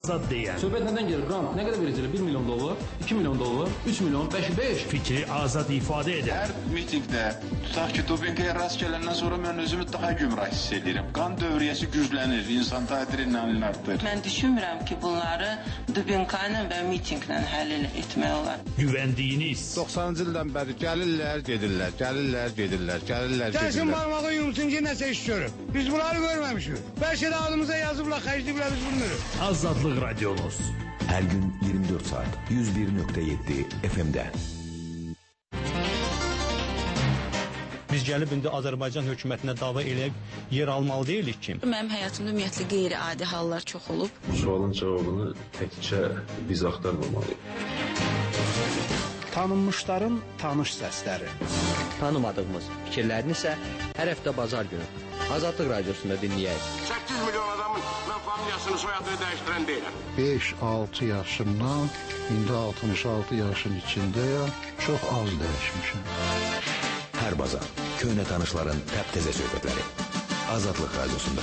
azad deyən. Söhbət nədən gelir? Qrant nə qədər verəcəklər? 1 milyon dollar, 2 milyon dollar, 3 milyon, 5. Fikri azad ifadə edən. Hər mitingdə tutaq ki, dopinqə rast gələndən sonra mən özümü daha gümrah hiss edirəm. Qan dövriyyəsi güclənir, insan adrenalin artır. Mən düşünmürəm ki, bunları dopinqla və mitinqlə həll etmək olar. Güvəndiyiniz. 90-cı ildən bəri gəlirlər, gedirlər, gəlirlər, gedirlər, gəlirlər, gedirlər. Gəlsin barmağı yumsun ki, nəsə iş görür. Biz bunları görməmişik. Bəlkə də adımıza yazıblar, xərcliblər, biz bilmirik. Azadlıq Radiomuz. Hər gün 24 saat 101.7 FM-də. Biz gəlib indi Azərbaycan hökumətinə dava eləyib yer almalı deyilik ki. Mənim həyatımda ümumiyyətlə qeyri-adi hallar çox olub. Sualın cavabını təkcə biz axtarmamalıyıq. Tanınmışların tanış səsləri. Tanımadığımız fikirlərini isə hər həftə bazar günü Azadlıq Radiosunda dinləyək. 8 milyon adamın mən familiyasını, soyadını dəyişdirən deyiləm. 5-6 yaşımdan, indi 66 yaşın içindəyəm, çox az dəyişmişəm. Hər bazar köhnə tanışların təptəzə söhbətləri Azadlıq Radiosunda.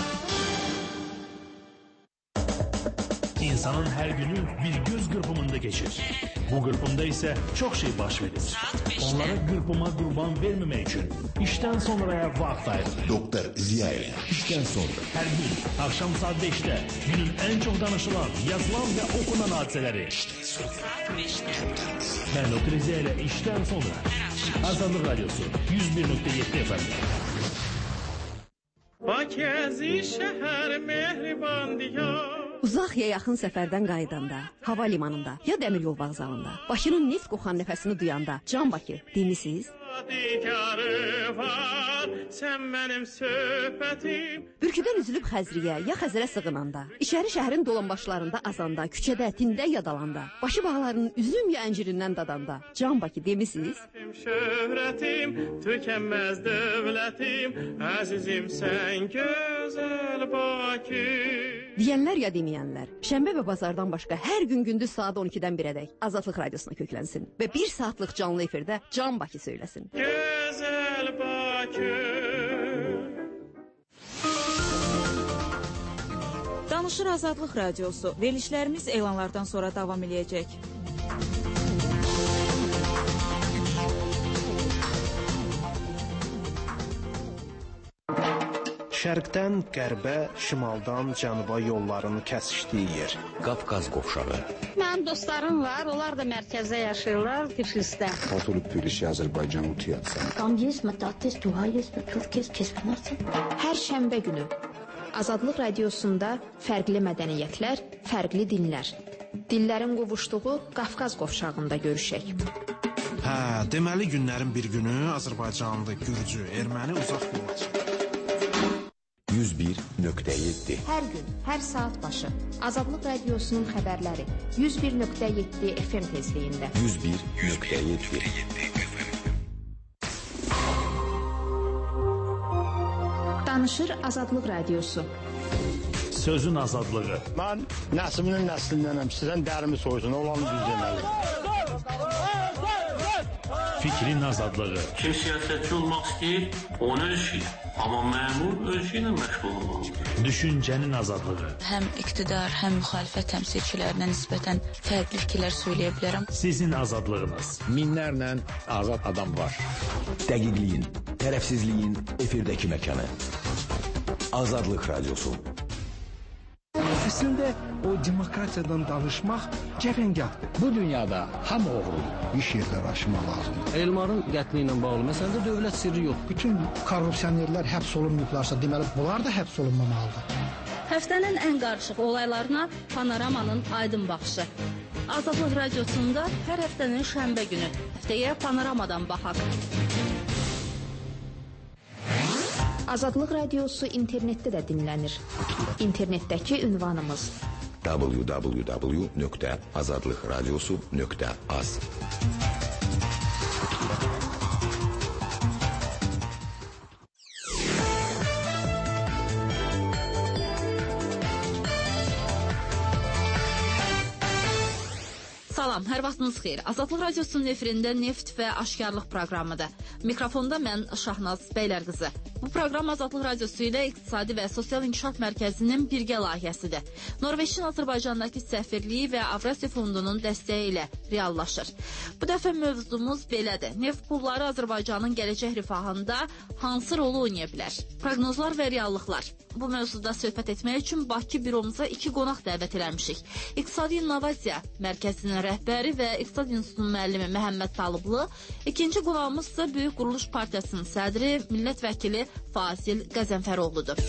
İnsanın hər günü bir göz qırpımında keçir. Bu qırpımda isə çox şey baş verir. Onlara qırpıma qurban verməmək üçün işdən sonraya vaxt ayırır. Doktor Ziyayev. İşdən sonra. Hər gün axşam saat 5-də günün ən çox danışılan, yazılan və okunan hadisələri. Mən Doktor Ziyayev işdən sonra. Azadlıq Radyosu 101.7 FM. Bakəzi şəhər mehriban diyar. Uzaq ya yaxın səfərdən qayıdanda, hava limanında ya dəmir yol vağzalında, Bakının neft qoxan nəfəsini duyanda, Can Bakı demisiniz? Sən mənim söhbətim. Bürküdən üzülüb Xəzriyə ya Xəzərə sığınanda, içəri şəhərin dolanbaşlarında azanda, küçədə, tində yadalanda, başı bağlarının üzüm ya əncirindən dadanda, Can Bakı demisiniz? Şöhrətim, tükənməz dövlətim, əzizim sən gözəl Bakı. Deyənlər ya deməyənlər, şənbə və bazardan başqa hər gün gündüz saat 12-dən 1-ədək Azadlıq Radiosuna köklənsin və 1 saatlıq canlı efirdə Can Bakı söyləsin. Gözəl Bakı. Danışır Azadlıq Radiosu. Verilişlərimiz elanlardan sonra davam eləyəcək. Şərqdən qərbə, şimaldan cənuba yollarını kəsişdiyi yer. Qafqaz qovşağı. Mənim dostlarım var, onlar da mərkəzdə yaşayırlar, Tiflisdə. Oturub Tbilisi, Azərbaycan utuyatsan. Tam есть, mətətiz, dua есть, Türkiyə kəsbinərsən. Hər şənbə günü Azadlıq Radiosunda fərqli mədəniyyətlər, fərqli dinlər. Dillərin qovuşduğu Qafqaz qovşağında görüşək. Hə, deməli günlərin bir günü Azərbaycanlı, Gürcü, Erməni uzaq yola çıxır. 101.7 Hər gün, hər saat başı Azadlıq Radiosunun xəbərləri 101.7 FM tezliyində. 101.7 Danışır Azadlıq Radiosu. Sözün azadlığı. Mən nəsliminin nəslindənəm, sizdən dərimi soysun, olanı düz deməli. Fikrin azadlığı. Kim siyasətçi olmaq istəyir, onu öz işi. Amma məmur öz işi ilə məşğul olmalıdır. Düşüncənin azadlığı. Həm iqtidar, həm müxalifət təmsilçilərinə nisbətən fərqli fikirlər söyləyə bilərəm. Sizin azadlığınız. Minlərlə azad adam var. Dəqiqliyin, tərəfsizliyin efirdəki məkanı. Azadlıq Radiosu. Əslində o demokratiyadan danışmaq cəfəngahdır. Bu dünyada hamı oğrudur. İş yerləri açmaq lazımdır. Elmarın qətli ilə bağlı məsələdə dövlət sirri yox. Bütün korrupsionerlər həbs olunmayıblarsa, deməli bunlar da həbs olunmamalıdır. Həftənin ən qarışıq olaylarına Panoramanın aydın baxışı. Azadlıq Radiosunda hər həftənin şənbə günü. Həftəyə Panoramadan baxaq. Azadlıq Radiosu internetdə də dinlənir. İnternetdəki ünvanımız www.azadlıqradiosu.az. Salam, hər vaxtınız xeyir. Azadlıq Radiosunun efirində Neft və Aşkarlıq proqramıdır. Mikrofonda mən Şahnaz Bəylərqızı. Bu proqram Azadlıq Radiosu ilə İqtisadi və Sosial İnkişaf Mərkəzinin birgə layihəsidir. Norveçin Azərbaycandakı səfirliyi və Avrasiya Fondunun dəstəyi ilə reallaşır. Bu dəfə mövzumuz belədir. Neft pulları Azərbaycanın gələcək rifahında hansı rolu oynaya bilər? Proqnozlar və reallıqlar. Bu mövzuda söhbət etmək üçün Bakı büromuza 2 qonaq dəvət eləmişik. İqtisadi İnnovasiya Mərkəzinin rəhbəri və İqtisad İnstitutunun müəllimi Məhəmməd Talıblı, ikinci qonağımız isə Böyük Quruluş Partiyasının sədri, millət vəkili Fazil Qəzənfəroğludur.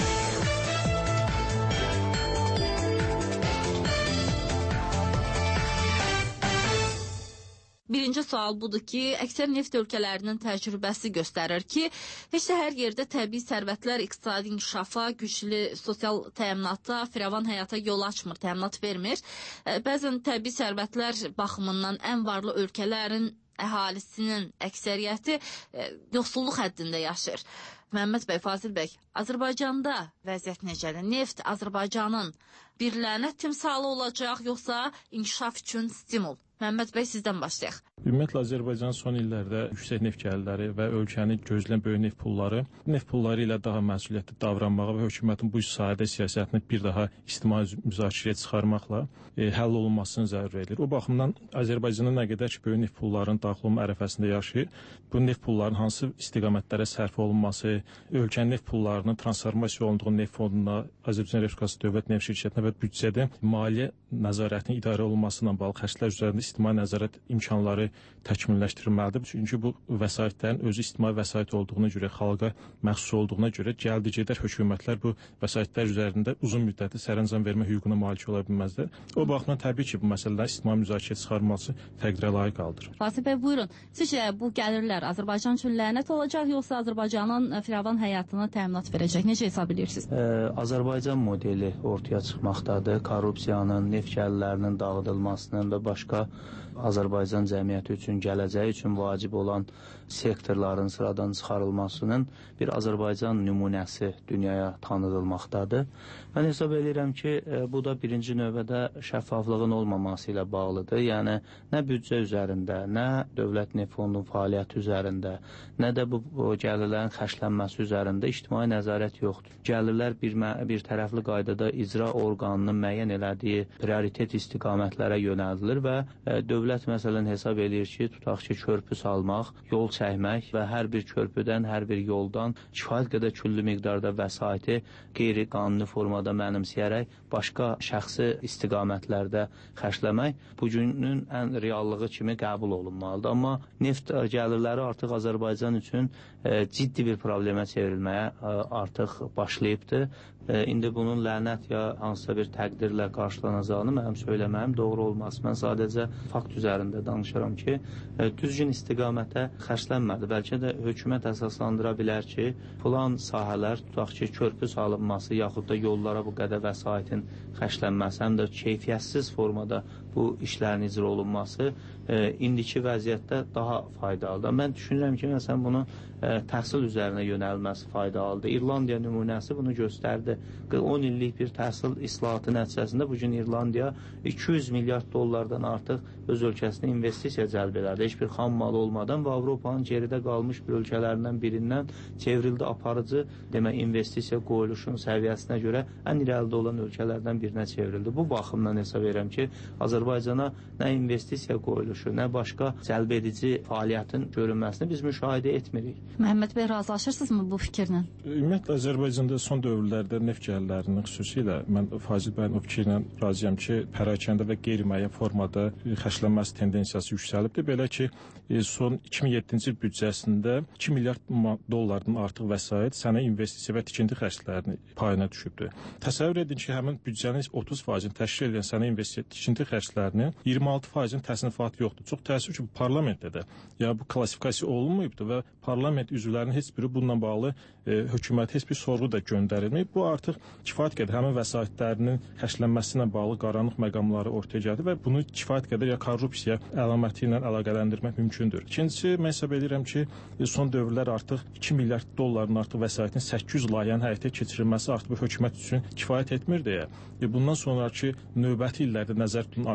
Birinci sual budur ki, əksər neft ölkələrinin təcrübəsi göstərir ki, heç də hər yerdə təbii sərvətlər iqtisadi inkişafa, güclü sosial təminata, firavan həyata yol açmır, təminat vermir. Bəzən təbii sərvətlər baxımından ən varlı ölkələrin əhalisinin əksəriyyəti yoxsulluq həddində yaşayır. Məhəmməd bəy, Fazil bəy, Azərbaycanda vəziyyət necədir? Neft Azərbaycanın bir lənət timsalı olacaq, yoxsa inkişaf üçün stimul? Məhəmməd bəy, sizdən başlayaq. Ümumiyyətlə, Azərbaycan son illərdə yüksək neft gəlirləri və ölkəni gözləyən böyük neft pulları ilə daha məsuliyyətli davranmağa və hökumətin bu sahədə siyasətini bir daha ictimai müzakirəyə çıxarmaqla həll olunmasını zəruri edir. O baxımdan Azərbaycanda nə qədər ki, böyük neft pullarının daxil olma ərəfəsində yaşayır, bu neft pullarının hansı istiqamətlərə sərf olunması, ölkənin neft pullarının transformasiya olunduğu neft fonduna, Azərbaycan Respublikası Dövlət Neft Şirkətinə və büdcədə maliyyə nəzarətinin idarə olunması ilə bağlı xərclər üzərində ictimai nəzarət imkanları təkmilləşdirilməlidir. Çünki bu vəsaitlərin özü ictimai vəsait olduğuna görə, xalqa məxsus olduğuna görə gəldi-gedər hökumətlər bu vəsaitlər üzərində uzun müddətli sərəncam vermə hüququna malik ola bilməzlər. O baxımdan təbii ki, bu məsələlər ictimai müzakirə çıxarılması təqdirə layiq haldır. Fazil bəy, buyurun. Sizcə bu gəlirlər Azərbaycan üçün lənət olacaq, yoxsa Azərbaycanın firavan həyatına təminat verəcək? Necə hesab edirsiniz? Azərbaycan modeli ortaya çıxmaqdadır. Korrupsiyanın, neft gəlirlərinin dağıdılmasının və başqa Azərbaycan cəmiyyəti üçün, gələcəyi üçün vacib olan sektorların sıradan çıxarılmasının bir Azərbaycan nümunəsi dünyaya tanıdılmaqdadır. Mən hesab edirəm ki, bu da birinci növbədə şəffaflığın olmaması ilə bağlıdır. Yəni, nə büdcə üzərində, nə Dövlət Neft Fondunun fəaliyyəti üzərində, nə də bu gəlirlərin xərclənməsi üzərində ictimai nəzarət yoxdur. Gəlirlər bir tərəfli qaydada icra orqanının müəyyən elədiyi prioritet istiqamətlərə yönəldilir və dövlət məsələn hesab edir ki, tutaq ki, körpü salmaq, yol çəkmək və hər bir körpüdən, hər bir yoldan kifayət qədər küllü miqdarda vəsaiti qeyri-qanuni formada mənimsəyərək başqa şəxsi istiqamətlərdə xərcləmək bugünün ən reallığı kimi qəbul olunmalıdır. Amma neft gəlirləri artıq Azərbaycan üçün ciddi bir problemə çevrilməyə artıq başlayıbdır. İndi bunun lənət ya hansısa bir təqdirlə qarşılanacağını mənim söyləməyim doğru olmaz. Mən sadəcə fakt üzərində danışıram ki, düzgün istiqamətə xərclənmədi. Bəlkə də hökumət əsaslandıra bilər ki, filan sahələr, tutaq ki, körpü salınması yaxud da yollara bu qədər vəsaitin xərclənməsi, həm də keyfiyyətsiz formada bu işlərin icra olunması indiki vəziyyətdə daha faydalıdır. Mən düşünürəm ki, məsələn, bunun təhsil üzərinə yönəlməsi faydalıdır. İrlandiya nümunəsi bunu göstərdi. 10 illik bir təhsil islahatı nəticəsində bugün İrlandiya 200 milyard dollardan artıq öz ölkəsinə investisiya cəlb edərdi. Heç bir xam malı olmadan və Avropanın geridə qalmış bir ölkələrindən birindən çevrildi aparıcı investisiya qoyuluşun səviyyəsinə görə ən irəlidə olan ölkələrdən birinə çevrildi. Bu baxımdan hesab edirəm ki, Azərbaycana nə investisiya qoyuluşu, nə başqa cəlb edici fəaliyyətin görünməsini biz müşahidə etmirik. Məhəmməd bəy, razılaşırsınızmı bu fikirlə? Ümumiyyətlə, Azərbaycanda son dövrlərdə neft gəlirlərinin xüsusilə mən Fazil bəyin o fikirlə razıyam ki, pərakəndə və qeyri-müəyyən formada xərclənməsi tendensiyası yüksəlibdir. Belə ki, son 2007-ci büdcəsində 2 milyard dollardan artıq vəsait sənə investisiya və tikinti xərclərinin payına düşübdür. Təsəvvür edin ki, həmin büdcənin 30%-ni təşkil edən sənə investisiya tikinti xərclərinin 26%-in təsnifatı yoxdur. Çox təəssüf ki, bu parlamentdə də bu klassifikasiya olunmayıbdır və parlament üzvlərinin heç biri bununla bağlı hökumət heç bir sorğu da göndərilməyib. Bu artıq kifayət qədər həmin vəsaitlərinin xərclənməsi ilə bağlı qaranlıq məqamları ortaya gəldi və bunu kifayət qədər ya korrupsiya əlaməti ilə əlaqələndirmək mümkündür. İkincisi, mən hesab edirəm ki, son dövrlər artıq 2 milyard dollardan artıq vəsaitin 800 layihənin həyata keçirilməsi artıq bu hökumət üçün kifayət etmir deyə. Bundan sonraki növbəti illərdə nəzərdə tutulan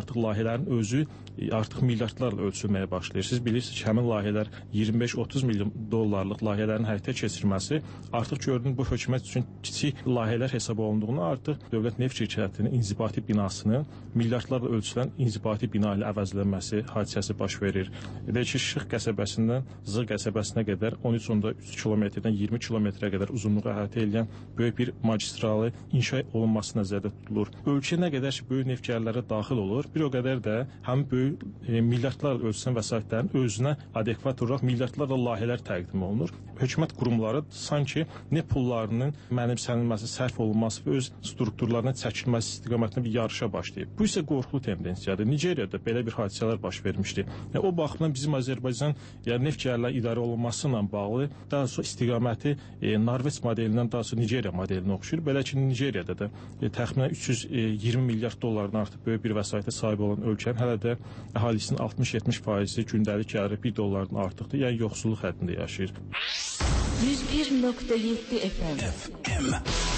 artıq layihələrin özü artıq milyardlarla ölçülməyə başlayır. Siz bilirsiniz ki, həmin layihələr 25-30 milyon dollarlıq layihələrin həyata keçirilməsi artıq gördüyün bu hökumət üçün kiçik layihələr hesab olunduğunu, artıq Dövlət Neft Şirkətinin inzibati binasının milyardlarla ölçülən inzibati bina ilə əvəzlənməsi hadisəsi baş verir. Elə ki, Şıx qəsəbəsindən Zığ qəsəbəsinə qədər 13.3 kilometrdən 20 kilometrə qədər uzunluğu əhatə edən böyük bir magistralı inşa olunması nəzərdə tutulur. Ölkə nə qədər ki, böyük neft gəlirləri daxil olur, bir o qədər də həmin böyük milyardlarla ölçülən vəsaitlərin özünə adekvat olaraq milyardlarla layihələr təqdim olunur. Hökumət qurumları sanki neft pullarının mənimsənilməsi, sərf olunması və öz strukturlarına çəkilməsi istiqamətində bir yarışa başlayıb. Bu isə qorxulu tendensiyadır. Nigeriyada belə bir hadisələr baş vermişdi. O baxımdan bizim Azərbaycan neft gəlirləri idarə olunması ilə bağlı daha sonra istiqaməti Norveç modelindən daha sonra Nigeriya modelinə oxşuyur. Belə ki, Nigeriyada da təxminən 320 milyard dollardan artıq böyük bir vəsaitə sahib olan ölkənin hələ də əhalisinin 60-70% gündəlik gəliri $1 artıqdır. Yəni yoxsulluq həddində yaşayır. 101.7 FM.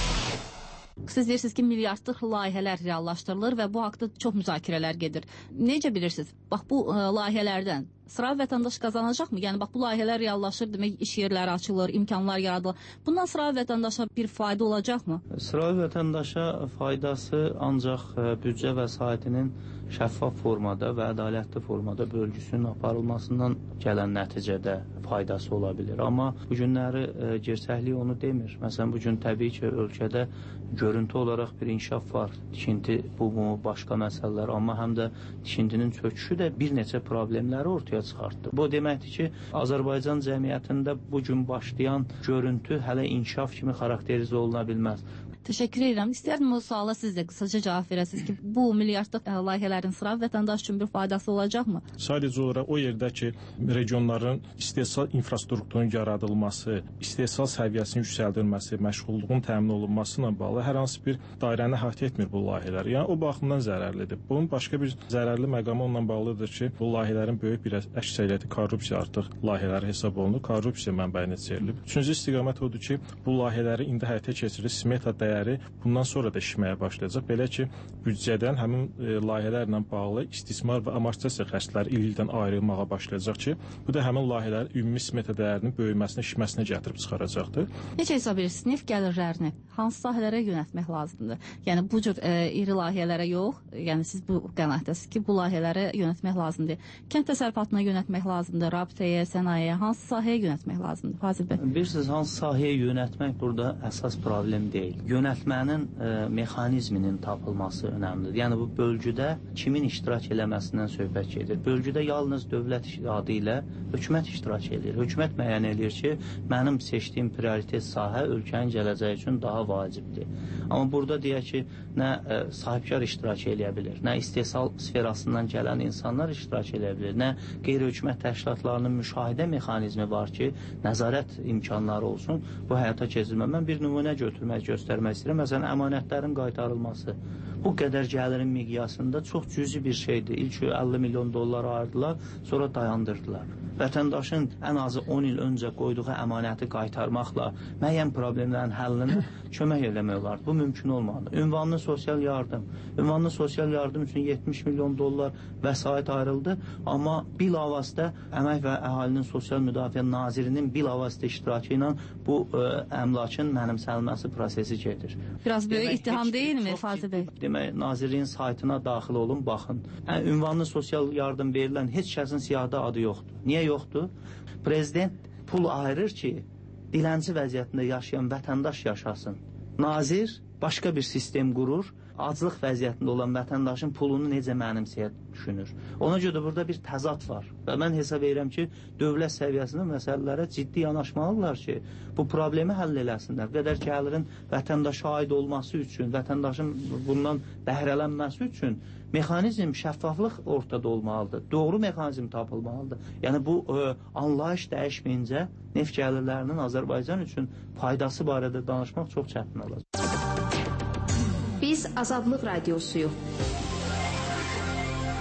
Siz deyirsiniz ki, milyardlıq layihələr reallaşdırılır və bu haqda çox müzakirələr gedir. Necə bilirsiniz? Bax, bu layihələrdən sıra vətəndaş qazanacaqmı? Yəni, bax, bu layihələr reallaşır, demək, iş yerləri açılır, imkanlar yaradılır. Bundan sıra vətəndaşa bir fayda olacaqmı? Sıra vətəndaşa faydası ancaq büdcə vəsaitinin şəffaf formada və ədalətli formada bölgüsünün aparılmasından gələn nəticədə faydası ola bilir. Amma bu günləri gerçəklik onu demir. Məsələn, bu gün təbii ki, ölkədə görüntü olaraq bir inkişaf var. Tikinti, bu başqa məsələlər, amma həm də tikintinin çöküşü də bir neçə problemləri ortaya çıxartdı. Bu deməkdir ki, Azərbaycan cəmiyyətində bu gün başlayan görüntü hələ inkişaf kimi xarakterizə oluna bilməz. Təşəkkür edirəm. İstərdim o suala siz də qısaca cavab verəsiniz ki, bu milyardlıq layihələrin sıra vətəndaş üçün bir faydası olacaqmı? Sadəcə olaraq o yerdə ki, regionların istehsal infrastrukturunun yaradılması, istehsal səviyyəsinin yüksəldilməsi, məşğulluğun təmin olunması ilə bağlı hər hansı bir dairəni əhatə etmir bu layihələr. Yəni o baxımdan zərərlidir. Bunun başqa bir zərərli məqamı onunla bağlıdır ki, bu layihələrin böyük bir əksəriyyəti korrupsiya artıq layihələri hesab olunur, korrupsiya mənbəyinə çevrilib. Üçüncü istiqamət odur ki, bu layihələri indi həyata keçirir, smeta dəyəri bundan sonra da işləməyə başlayacaq. Belə ki, büdcədən həmin layihələrlə bağlı istismar və amortisasiya xərcləri il-ildən ayrılmağa başlayacaq ki, bu da həmin layihələrin ümumi smeta dəyərinin böyüməsinə, şişməsinə gətirib çıxaracaqdır. Necə hesab edirsiniz? Neft gəlirlərini hansı sahələrə yönəltmək lazımdır? Yəni bu cür iri layihələrə yox, yəni siz bu qənaətdəsiniz ki, bu layihələrə yönəltmək lazımdır. Kənd təsərrüfatına yönəltmək lazımdır, rabitəyə, sənayeyə, hansı sahəyə yönəltmək lazımdır? Fazil bəy. Bilirsiniz, hansı sahəyə yönəltmək burada əsas problem deyil. Yönəltmənin mexanizminin tapılması önəmlidir. Yəni bu bölgüdə kimin iştirak eləməsindən söhbət gedir. Bölgüdə yalnız dövlət adı ilə hökumət iştirak edir. Hökumət müəyyən edir ki, mənim seçdiyim prioritet sahə ölkənin gələcəyi üçün daha vacibdir. Amma burada deyək ki, nə sahibkar iştirak eləyə bilir, nə istehsal sferasından gələn insanlar iştirak eləyə bilir, nə qeyri-hökumət təşkilatlarının müşahidə mexanizmi var ki, nəzarət imkanları olsun, bu həyata keçirilmə. Mən bir nümunə göstərmək istəyirəm. Məsələn, əmanətlərin qaytarılması. Bu qədər gəlirin miqyasında çox cüzi bir şeydir. İlk 50 milyon dollar ayırdılar, sonra dayandırdılar. Vətəndaşın ən azı 10 il öncə qoyduğu əmanəti qaytarmaqla müəyyən problemlərin həllinə kömək eləmək olar. Bu mümkün olmalıdır. Ünvanlı sosial yardım. Ünvanlı sosial yardım üçün 70 milyon dollar vəsait ayrıldı, amma bilavasitə Əmək və Əhalinin Sosial Müdafiə Nazirinin bilavasitə iştirakı ilə bu əmlakın mənimsənilməsi prosesi gedir. Biraz böyük ittiham deyilmi Fazil bəy? Demək, Nazirliyin saytına daxil olun, baxın. Ünvanlı sosial yardım verilən heç kəsin siyahıda adı yoxdur. Niyə yoxdur? Prezident pul ayırır ki, dilənçi vəziyyətində yaşayan vətəndaş yaşasın. Nazir başqa bir sistem qurur, aclıq vəziyyətində olan vətəndaşın pulunu necə mənimsəyə düşünür. Ona görə də burada bir təzad var. Və mən hesab edirəm ki, dövlət səviyyəsində məsələlərə ciddi yanaşmalıdırlar ki, bu problemi həll eləsinlər. Qədər gəlirin vətəndaşa aid olması üçün, vətəndaşın bundan bəhrələnməsi üçün mexanizm, şəffaflıq ortada olmalıdır. Doğru mexanizm tapılmalıdır. Yəni bu anlayış dəyişməyincə neft gəlirlərinin Azərbaycan üçün faydası barədə danışmaq çox çətin olacaq. Biz Azadlıq Radiosuyuq.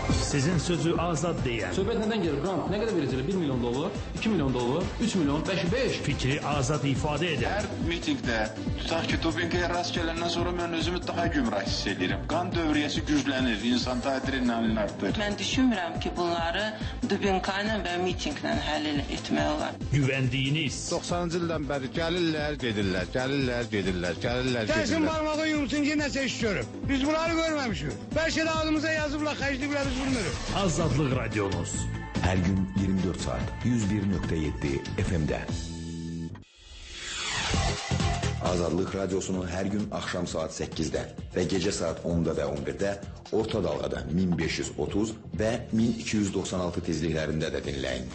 Sizin sözü azad deyən. Söhbət nədən gelir? Grant nə qədər verəcəklər? 1 milyon dollar, 2 milyon dollar, 3 milyon, 5. Fikri azad ifadə edən. Hər mitingdə tutaq ki, dopinqə rast gələndən sonra mən özümü daha gümrah hiss edirəm. Qan dövriyyəsi güclənir, insanda adrenalin artır. Mən düşünmürəm ki, bunları dopinqla və mitinqlə həll etmək olar. Güvəndiyiniz. 90-cı ildən bəri gəlirlər, gedirlər. Gəlsin barmağı yumsun ki, nəsə iş görüb. Biz bunları görməmişik. Bəlkə də adımıza yazıblar, xərclikləri biz bilmirik. Azadlıq Radyonuz. Her gün 24 saat 101.7 FM'de. Azadlıq Radyosunu her gün akşam saat 8'de ve gece saat 10'da ve 11'de orta dalgada 1530 ve 1296 tezliklerinde de dinleyin.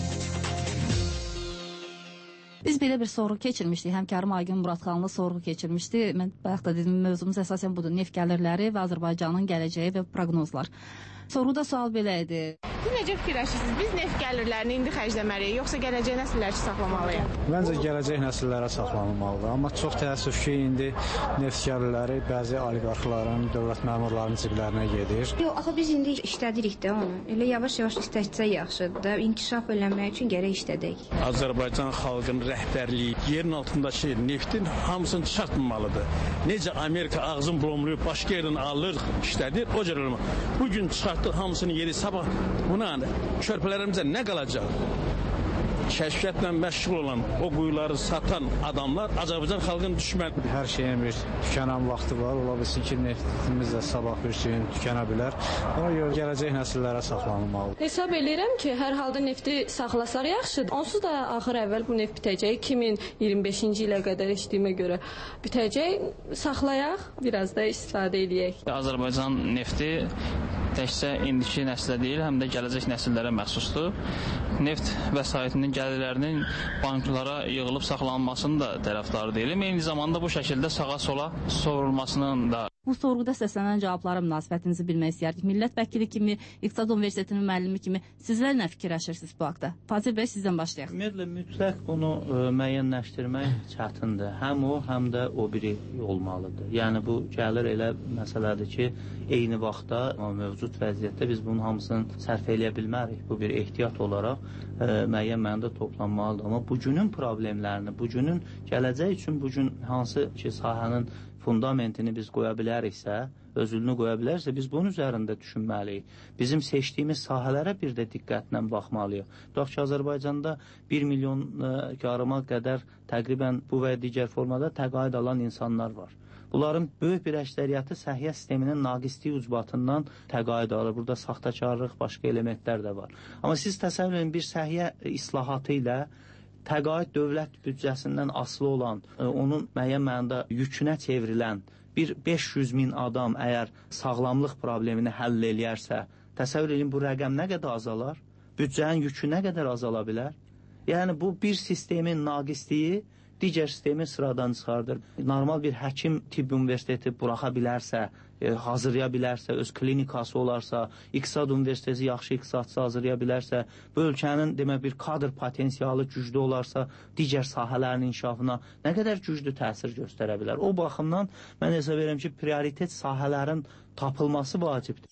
Biz belə bir sorğu keçirmişdik. Həmkarım Aygün Muradxanlı sorğu keçirmişdi. Mən bayaq da dedim, mövzumuz əsasən budur. Neft gəlirləri və Azərbaycanın gələcəyi və proqnozlar. Sorğuda sual belə idi. Siz necə fikirləşirsiniz? Biz neft gəlirlərini indi xərcləməliyik, yoxsa gələcək nəsillər üçün saxlamalıyıq? Məncə gələcək nəsillərə saxlanılmalıdır. Amma çox təəssüf ki, indi neft gəlirləri bəzi oliqarxların, dövlət məmurlarının ciblərinə gedir. Yox, axı biz indi işlədirik də onu. Elə yavaş-yavaş istəsə yaxşıdır da, inkişaf eləmək üçün gərək işlədək. Azərbaycan xalqının rəhbərliyi yerin altındakı neftin hamısını çıxartmamalıdır. Necə Amerika ağzını blomlayıb başqa yerdən alır, işlədir, o cür olmalı. Bugün çıxartdıq hamısını yeri, sabah buna körpələrimizə nə qalacaq? Kəşfiyyatla məşğul olan, o quyuları satan adamlar Azərbaycan xalqının düşməni. Hər şeyin bir tükənən vaxtı var. Ola bilsin ki, neftimiz də sabah bir gün tükənə bilər. Ona görə gələcək nəsillərə saxlanılmalıdır. Hesab edirəm ki, hər halda nefti saxlasaq yaxşıdır. Onsuz da axır əvvəl bu neft bitəcək. 2025-ci ilə qədər eşitdiyimə görə bitəcək. Saxlayaq, biraz da istifadə edək. Azərbaycan nefti təkcə indiki nəslə deyil, həm də gələcək nəsillərə məxsusdur. Neft vəsaitinin gəlirlərinin banklara yığılıb saxlanılmasının da tərəfdarı deyiləm. Eyni zamanda bu şəkildə sağa-sola sorulmasının da. Bu sorğuda səslənən cavablara münasibətinizi bilmək istəyərdik. Millət vəkili kimi, İqtisad Universitetinin müəllimi kimi sizlər nə fikirləşirsiniz bu haqda? Fazil bəy, sizdən başlayaq. Ümumiyyətlə, mütləq bunu müəyyənləşdirmək çətindir. Həm o, həm də o biri olmalıdır. Yəni, bu gəlir elə məsələdir ki, eyni vaxtda mövcud vəziyyətdə biz bunun hamısını sərf eləyə bilmərik. Bu bir ehtiyat olaraq müəyyən mənada toplanmalıdır. Amma bugünün problemlərini, bugünün gələcək üçün bugün hansı ki, sahənin fundamentini biz qoya biləriksə, özülünü qoya bilərsə, biz bunun üzərində düşünməliyik. Bizim seçdiyimiz sahələrə bir də diqqətlə baxmalıyıq. Tutaq ki, Azərbaycanda 1 milyon yarıma qədər təqribən bu və digər formada təqaüd alan insanlar var. Bunların böyük bir əksəriyyəti səhiyyə sisteminin naqisliyi ucbatından təqaüd alır. Burada saxtakarlıq, başqa elementlər də var. Amma siz təsəvvür edin, bir səhiyyə islahatı ilə təqaüd dövlət büdcəsindən asılı olan, onun müəyyən mənada yükünə çevrilən bir 500 min adam əgər sağlamlıq problemini həll eləyərsə, təsəvvür edin, bu rəqəm nə qədər azalar? Büdcənin yükü nə qədər azala bilər? Yəni, bu bir sistemin naqisliyi digər sistemi sıradan çıxardır. Normal bir həkim tibb universiteti buraxa bilərsə, hazırlaya bilərsə, öz klinikası olarsa, İqtisad Universiteti yaxşı iqtisadçı hazırlaya bilərsə, bu ölkənin demək bir kadr potensialı güclü olarsa, digər sahələrin inkişafına nə qədər güclü təsir göstərə bilər. O baxımdan mən hesab edirəm ki, prioritet sahələrin tapılması vacibdir.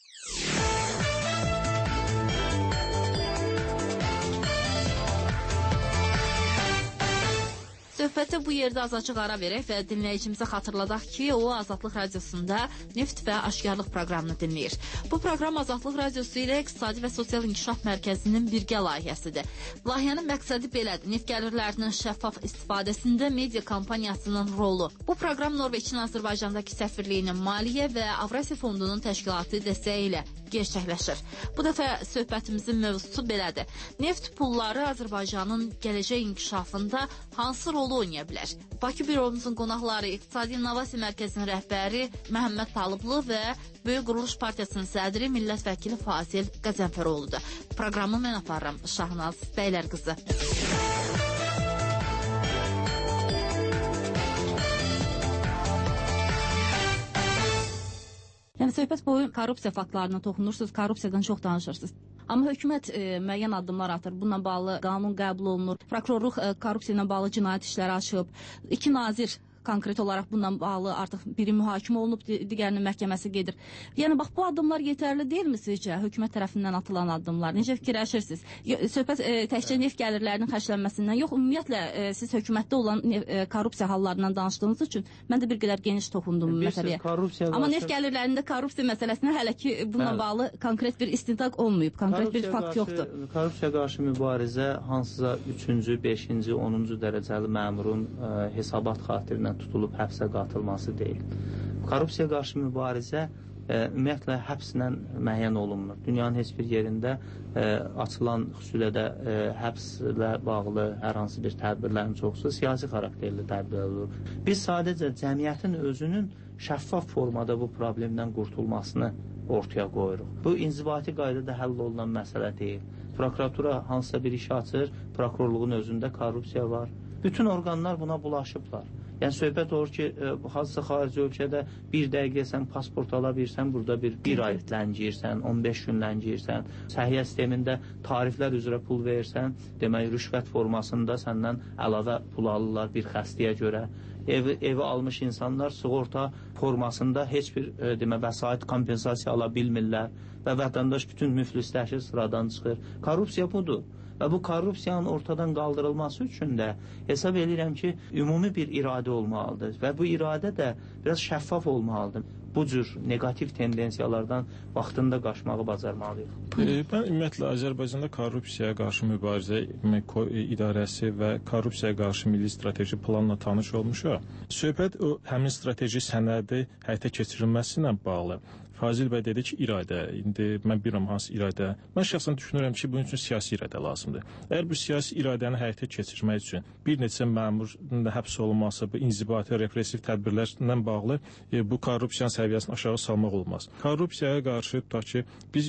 Söhbətə bu yerdə azacıq ara verək və dinləyicimizə xatırladaq ki, o Azadlıq Radiosunda Neft və Aşkarlıq proqramını dinləyir. Bu proqram Azadlıq Radiosu ilə İqtisadi və Sosial İnkişaf Mərkəzinin birgə layihəsidir. Layihənin məqsədi belədir: neft gəlirlərinin şəffaf istifadəsində media kampaniyasının rolu. Bu proqram Norveçin Azərbaycandakı səfirliyinin Maliyyə və Avrasiya Fondunun təşkilatı dəstəyi ilə gerçəkləşir. Bu dəfə söhbətimizin mövzusu belədir: neft pulları Azərbaycanın gələcək inkişafında hansı rolu oynaya bilər? Bakı büromuzun qonaqları İqtisadi İnnovasiya Mərkəzinin rəhbəri Məhəmməd Talıblı və Böyük Quruluş Partiyasının sədri millət vəkili Fazil Qəzənfəroğludur. Proqramı mən aparıram, Şahnaz Bəylərqızı. Yəni, söhbət boyu korrupsiya faktlarına toxunursunuz, korrupsiyadan çox danışırsınız. Amma hökumət müəyyən addımlar atır. Bununla bağlı qanun qəbul olunur. Prokurorluq korrupsiya ilə bağlı cinayət işləri açıb. 2 nazir konkret olaraq bundan bağlı artıq biri mühakimə olunub, digərinin məhkəməsi gedir. Yəni bax bu addımlar yetərli deyilmi sizcə? Hökumət tərəfindən atılan addımlar. Necə fikirləşirsiniz? Söhbət təkcə neft gəlirlərinin xərclənməsindən yox, ümumiyyətlə siz hökumətdə olan korrupsiya hallarından danışdığınız üçün mən də bir qədər geniş toxundum bu məsələyə. Amma neft gəlirlərində korrupsiya məsələsinə hələ ki bununla bağlı konkret bir istintaq olmayıb, konkret bir fakt yoxdur. Korrupsiya qarşı mübarizə hansısa 3-cü, 5-ci, 10-cu dərəcəli məmurun hesabat xatirinə tutulub həbsə qatılması deyil. Korrupsiya qarşı mübarizə ümumiyyətlə həbslə müəyyən olunmur. Dünyanın heç bir yerində açılan xüsusilə də həbslə bağlı hər hansı bir tədbirlərin çoxusu siyasi xarakterli tədbirlər olur. Biz sadəcə cəmiyyətin özünün şəffaf formada bu problemdən qurtulmasını ortaya qoyuruq. Bu inzibati qaydada həll olunan məsələ deyil. Prokuratura hansısa bir iş açır, prokurorluğun özündə korrupsiya var. Bütün orqanlar buna bulaşıblar. Yəni söhbət olur ki, hansısa xarici ölkədə bir dəqiqə sən pasport ala bilirsən, burada bir ay ləngiyirsən, 15 gün ləngiyirsən, səhiyyə sistemində tariflər üzrə pul verirsən, demək rüşvət formasında səndən əlavə pul alırlar bir xəstəyə görə. Evi almış insanlar sığorta formasında heç bir vəsait kompensasiya ala bilmirlər və vətəndaş bütün müflisləşir, sıradan çıxır. Korrupsiya budur. Və bu korrupsiyanın ortadan qaldırılması üçün də hesab edirəm ki, ümumi bir iradə olmalıdır və bu iradə də biraz şəffaf olmalıdır. Bu cür negativ tendensiyalardan vaxtında qaçmağı bacarmalıyıq. Mən ümumiyyətlə Azərbaycanda korrupsiyaya qarşı mübarizə idarəsi və korrupsiyaya qarşı milli strateji planla tanış olmuşam. Söhbət o həmin strateji sənədi həyata keçirilməsi ilə bağlı. Fazil bəy dedi ki, iradə, indi mən bilmirəm hansı iradə. Mən şəxsən düşünürəm ki, bunun üçün siyasi iradə lazımdır. Əgər bu siyasi iradəni həyata keçirmək üçün bir neçə məmurun da həbs olunması, bu inzibati, repressiv tədbirlərlə bağlı bu korrupsiyanın səviyyəsini aşağı salmaq olmaz. Korrupsiyaya qarşı tutaq ki, biz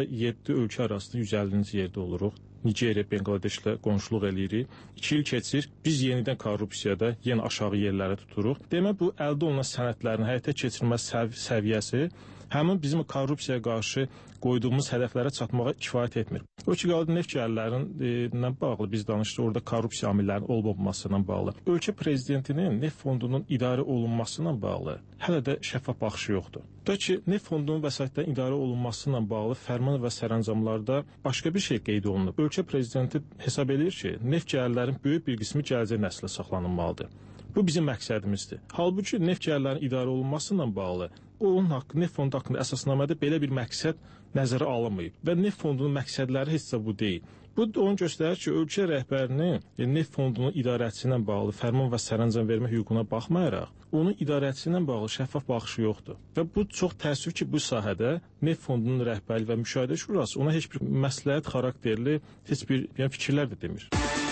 157 ölkə arasında 150-ci yerdə oluruq. Nigeriya, Benqladeshlə qonşuluq eləyirik. 2 il keçir, biz yenidən korrupsiyada yenə aşağı yerləri tuturuq. Demək, bu əldə olunan sənədlərin həyata keçirilmə səviyyəsi həmin bizim korrupsiyaya qarşı qoyduğumuz hədəflərə çatmağa kifayət etmir. O ki, qaldı neft gəlirlərindən bağlı biz danışdıq, orada korrupsiya amillərinin olmamasına bağlı. Ölkə prezidentinin neft fondunun idarə olunmasına bağlı hələ də şəffaf baxışı yoxdur. Da ki, neft fondunun vəsaitdən idarə olunmasına bağlı fərman və sərəncamlarda başqa bir şey qeyd olunub. Ölkə prezidenti hesab edir ki, neft gəlirlərinin böyük bir qismi gələcək nəslə saxlanılmalıdır. Bu bizim məqsədimizdir. Halbuki neft gəlirlərinin idarə olunmasına bağlı onun haqqı, neft fondu haqqında əsasnamədə belə bir məqsəd nəzərə alınmayıb və neft fondunun məqsədləri heç də bu deyil. Bu onu göstərir ki, ölkə rəhbərinin neft fondunun idarəçisi ilə bağlı fərman və sərəncam vermə hüququna baxmayaraq, onun idarəçisi ilə bağlı şəffaf baxışı yoxdur. Və bu çox təəssüf ki, bu sahədə neft fondunun rəhbəri və müşahidə şurası ona heç bir məsləhət xarakterli heç bir fikirlər də demir.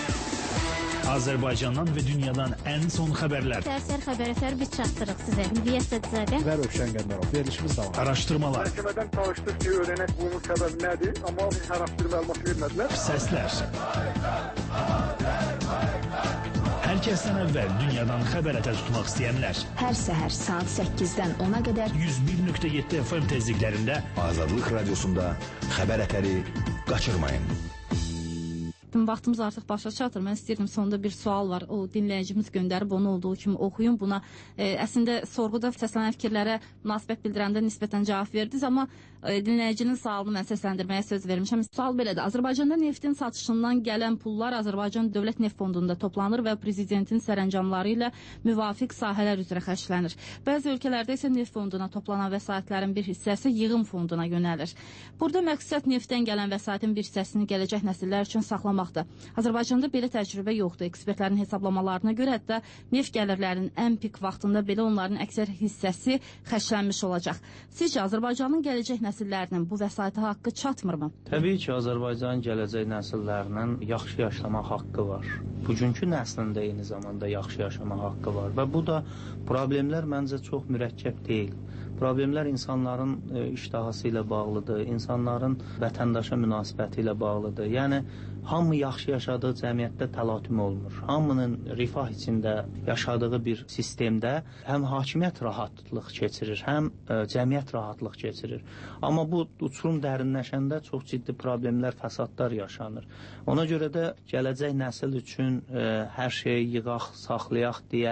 Azərbaycandan və dünyadan ən son xəbərlər. Səhər xəbərlər biz çatdırıq sizə. Niyyə Sədzadə və Rövşən Qəndərov. Verilişimiz davam. Araşdırmalar. Məhkəmədən çalışdıq ki, öyrənək bunun səbəbi nədir, amma hər hansı bir məlumat vermədilər. Səslər. Hər kəsdən əvvəl dünyadan xəbər tutmaq istəyənlər. Hər səhər saat 8-dən 10-a qədər 101.7 FM tezliklərində Azadlıq Radiosunda xəbər ətəri qaçırmayın. Vaxtımız artıq başa çatır. Mən istəyirdim, sonunda bir sual var. O dinləyicimiz göndərib, onu olduğu kimi oxuyun. Buna əslində sorğuda səslənən fikirlərə münasibət bildirəndə nisbətən cavab verdiniz, amma dinləyicinin sualını mən səsləndirməyə söz vermişəm. Sual belədir. Azərbaycanda neftin satışından gələn pullar Azərbaycan Dövlət Neft Fondunda toplanır və prezidentin sərəncamları ilə müvafiq sahələr üzrə xərclənir. Bəzi ölkələrdə isə neft fonduna toplanan vəsaitlərin bir hissəsi yığım fonduna yönəlir. Burada məqsəd neftdən gələn vəsaitin bir hissəsini gələcək nəsillər üçün saxlamaqdır. Azərbaycanda belə təcrübə yoxdur. Ekspertlərin hesablamalarına görə hətta neft gəlirlərinin ən pik vaxtında belə onların əksər hissəsi xərclənmiş olacaq. Sizcə Azərbaycanın gələcək nəsillərinin bu vəsaitə haqqı çatmırmı? Təbii ki, Azərbaycanın gələcək nəsillərinin yaxşı yaşamaq haqqı var. Bugünkü nəslin də eyni zamanda yaxşı yaşamaq haqqı var və bu da problemlər məncə çox mürəkkəb deyil. Problemlər insanların iştahası ilə bağlıdır, insanların vətəndaşa münasibəti ilə bağlıdır. Yəni, hamı yaxşı yaşadığı cəmiyyətdə təlatüm olmur. Hamının rifah içində yaşadığı bir sistemdə həm hakimiyyət rahatlıq keçirir, həm cəmiyyət rahatlıq keçirir. Amma bu uçurum dərinləşəndə çox ciddi problemlər, fəsadlar yaşanır. Ona görə də gələcək nəsil üçün hər şeyi yığaq, saxlayaq deyə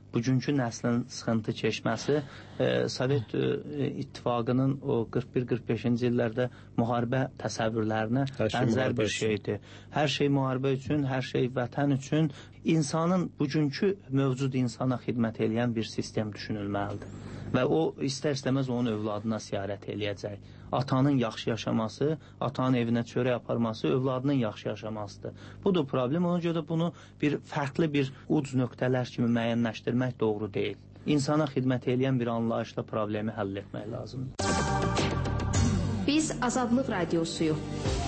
bugünkü nəslin sıxıntı çəkməsi Sovet İttifaqının o 41-45-ci illərdə müharibə təsəvvürlərinə bənzər bir şeydir. Hər şey müharibə üçün, hər şey vətən üçün, insanın bugünkü mövcud insana xidmət edən bir sistem düşünülməlidir. Və o istər-istəməz onun övladına siyarət eləyəcək. Atanın yaxşı yaşaması, atanın evinə çörək aparması övladının yaxşı yaşamasıdır. Budur problem. Ona görə bunu fərqli bir uc nöqtələr kimi müəyyənləşdirmək doğru deyil. İnsana xidmət edən bir anlayışla problemi həll etmək lazımdır. Biz Azadlıq Radiosuyuq.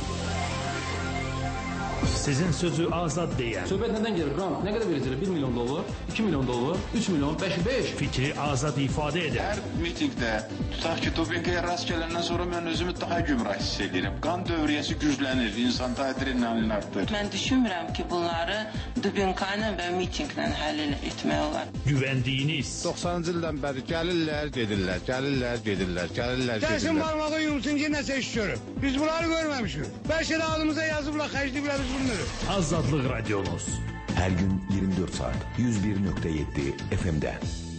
Sizin sözü azad deyən. Söhbət nədən gelir? Grant nə qədər verəcəklər? 1 milyon dollar, 2 milyon dollar, 3 milyon, 5. Fikri azad ifadə edən. Hər mitingdə, tutaq ki, dopinqaya rast gələndən sonra mən özümü daha gümrah hiss edirəm. Qan dövriyyəsi güclənir, insanda adrenalin artır. Mən düşünmürəm ki, bunları dopinqa ilə və mitinqlə həll etmək olar. Güvəndiyiniz. 90-cı ildən bəri gəlirlər, gedirlər, gəlirlər, gedirlər, gəlirlər, gedirlər. Gəlsin barmağı yumsun ki, nəsə iş görür. Biz bunları görməmişik. Bəlkə də adımıza yazıblar, xərcliyiblər biz bunları. Azadlıq Radiomuz. Hər gün 24 saat 101.7 FM-də.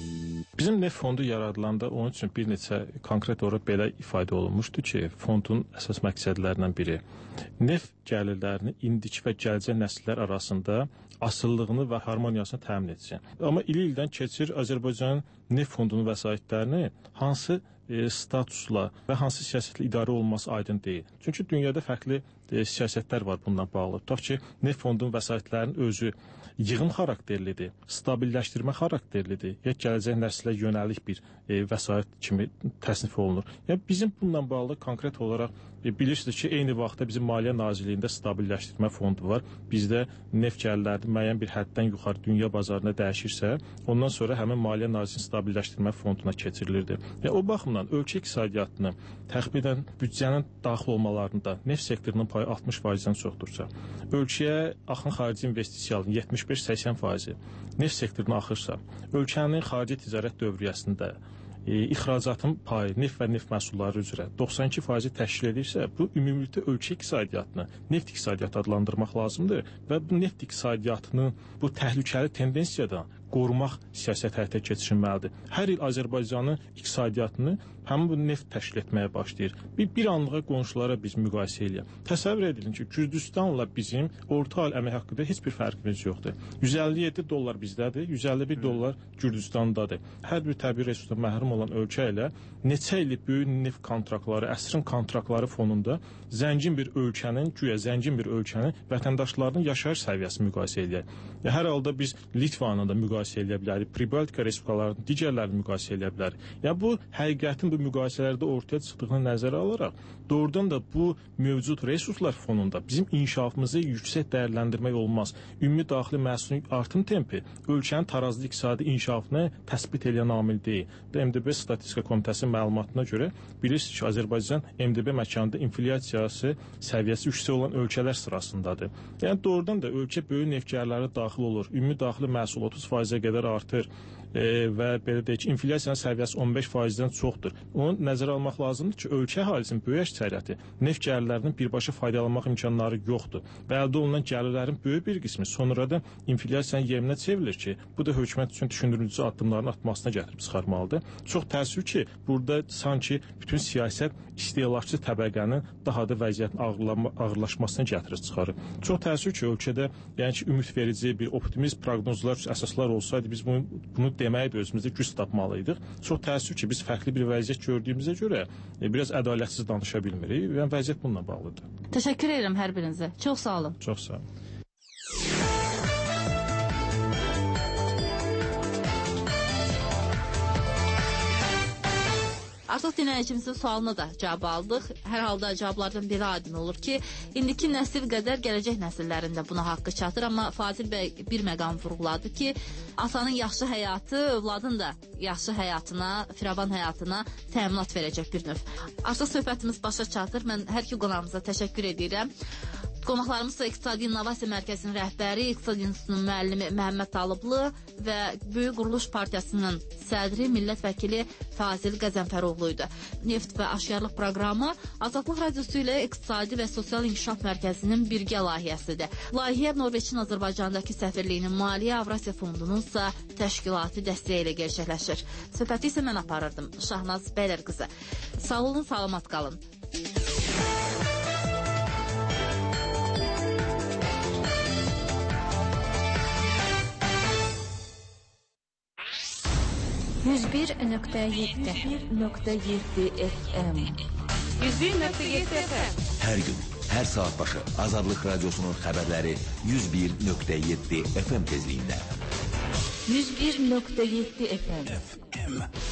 Bizim neft fondu yaradılanda onun üçün bir neçə konkret olaraq belə ifadə olunmuşdu ki, fondun əsas məqsədlərindən biri neft gəlirlərini indiki və gələcək nəsillər arasında asıllığını və harmoniyasını təmin etsin. Amma il-ildən keçir Azərbaycan neft fondunun vəsaitlərini hansı statusla və hansı siyasətlə idarə olunması aydın deyil. Çünki dünyada fərqli siyasətlər var bundan bağlı. Tutaq ki, neft fondunun vəsaitlərinin özü yığım xarakterlidir, stabilləşdirmə xarakterlidir, ya gələcək nəslə yönəlik bir vəsait kimi təsnif olunur. Yəni bizim bununla bağlı konkret olaraq bilirsiniz ki, eyni vaxtda bizim Maliyyə Nazirliyində stabilləşdirmə fondu var. Bizdə neft gəlirləri müəyyən bir həddən yuxarı dünya bazarına dəyişirsə, ondan sonra həmin Maliyyə Nazirliyinin stabilləşdirmə fonduna keçirilirdi. Yəni o baxımdan ölkə iqtisadiyyatını təxminən büdcənin daxil olmalarında neft sektorunun payı 60%-dən çoxdursa, ölkəyə axın xarici investisiyanın 75-80%, neft sektoruna axırsa, ölkənin xarici ticarət dövriyyəsində ixracatın payı neft və neft məhsulları üzrə 92% təşkil edirsə, bu ümumilikdə ölkə iqtisadiyyatını neft iqtisadiyyatı adlandırmaq lazımdır və bu neft iqtisadiyyatının bu təhlükəli tendensiyadan qorumaq siyasət həyata keçirilməlidir. Hər il Azərbaycanın iqtisadiyyatını həmin bu neft təşkil etməyə başlayır. Bir anlığa qonşulara biz müqayisə eləyək. Təsəvvür edin ki, Gürcüstanla bizim orta hal əmək haqqında heç bir fərqimiz yoxdur. 157 dollar bizdədir, 151 dollar Gürcüstandadır. Hər bir təbii resursdan məhrum olan ölkə ilə neçə illik böyük neft kontraktları, əsrin kontraktları fonunda zəngin bir ölkənin, güya zəngin bir ölkənin vətəndaşlarının yaşayış səviyyəsi müqayisə eləyək. Hər halda biz Litvanla da müqayisə eləyə bilərik, Pribaltika respublikalarının digərlərini müqayisə eləyə bilərik. Yəni bu həqiqətin bu müqayisələrdə ortaya çıxdığını nəzərə alaraq, doğrudan da bu mövcud resurslar fonunda bizim inkişafımızı yüksək dəyərləndirmək olmaz. Ümumi daxili məhsulun artım tempi ölkənin tarazlı iqtisadi inkişafını təsbit edən amil deyil. MDB Statistika Komitəsinin məlumatına görə bilirsiniz ki, Azərbaycan MDB məkanında inflyasiyası səviyyəsi yüksək olan ölkələr sırasındadır. Yəni doğrudan da ölkə böyük neftkarları daxil olur. Ümumi daxili məhsul 30%-ə qədər artır və belə deyək ki, inflyasiyanın səviyyəsi 15%-dən çoxdur. Onu nəzərə almaq lazımdır ki, ölkə əhalisinin böyük əksəriyyəti neft gəlirlərinin birbaşa faydalanmaq imkanları yoxdur. Və əldə olunan gəlirlərin böyük bir qismi sonradan inflyasiyanın yerinə çevrilir ki, bu da hökumət üçün düşündürücü addımların atmasına gətirib çıxarmalıdır. Çox təəssüf ki, burada sanki bütün siyasət istehlakçı təbəqənin daha da vəziyyətin ağırlaşmasına gətirib çıxarır. Çox təəssüf ki, ölkədə yəni ki, ümidverici bir optimist proqnozlar, əsaslar olsaydı biz bunu deməyi də özümüzdə güc tapmalıydıq. Çox təəssüf ki, biz fərqli bir vəziyyət gördüyümüzə görə biraz ədalətsiz danışa bilmirik və vəziyyət bununla bağlıdır. Təşəkkür edirəm hər birinizə. Çox sağ olun. Çox sağ olun. Artıq dinləyicimizin sualına da cavab aldıq. Hər halda cavablardan belə aydın olur ki, indiki nəsil qədər gələcək nəsillərin də buna haqqı çatır. Amma Fazil bəy bir məqam vurğuladı ki, atanın yaxşı həyatı, övladın da yaxşı həyatına, firavan həyatına təminat verəcək bir növ. Artıq söhbətimiz başa çatır. Mən hər iki qonağımıza təşəkkür edirəm. Qonaqlarımız İqtisadi İnnovasiya Mərkəzinin rəhbəri, İqtisad İnstitutunun müəllimi Məhəmməd Talıblı və Böyük Quruluş Partiyasının sədri, millət vəkili Fazil Qəzənfəroğlu idi. Neft və aşkarlıq proqramı Azadlıq Radiosu ilə İqtisadi və Sosial İnkişaf Mərkəzinin birgə layihəsidir. Layihə Norveçin Azərbaycandakı səfirliyinin Maliyyə Avrasiya Fondunun ise təşkilati dəstəyi ilə gerçəkləşir. Söhbəti isə mən aparırdım. Şahnaz Bəylər qızı. Sağ olun, salamat qalın. FM 101.7 FM. Her gün, her saat başı Azadlıq Radyosu'nun xəbərləri 101.7 FM tezliğinde. 101.7 FM.